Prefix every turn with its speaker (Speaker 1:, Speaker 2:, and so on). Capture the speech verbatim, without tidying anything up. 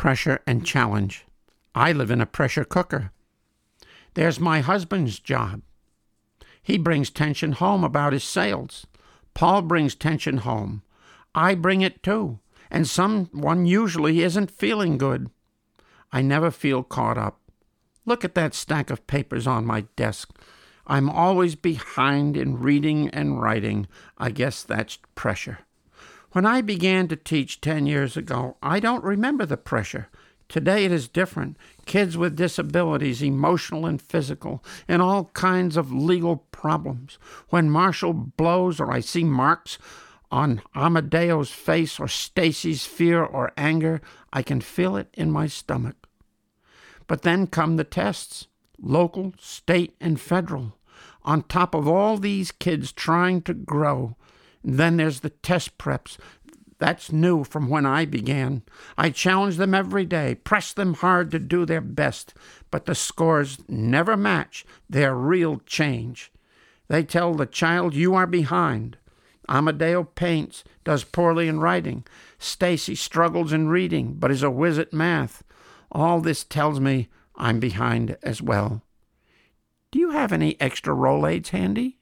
Speaker 1: pressure and challenge. I live in a pressure cooker. There's my husband's job. He brings tension home about his sales. Paul brings tension home. I bring it too, and someone usually isn't feeling good. I never feel caught up. Look at that stack of papers on my desk. I'm always behind in reading and writing. I guess that's pressure. When I began to teach ten years ago, I don't remember the pressure. Today it is different. Kids with disabilities, emotional and physical, and all kinds of legal problems. When Marshall blows or I see marks on Amadeo's face or Stacy's fear or anger, I can feel it in my stomach. But then come the tests, local, state, and federal. On top of all these kids trying to grow, then there's the test preps. That's new from when I began. I challenge them every day, press them hard to do their best, but the scores never match their real change. They tell the child, you are behind. Amadeo paints, does poorly in writing. Stacy struggles in reading, but is a whiz at math. All this tells me I'm behind as well. Do you have any extra Rolaids handy?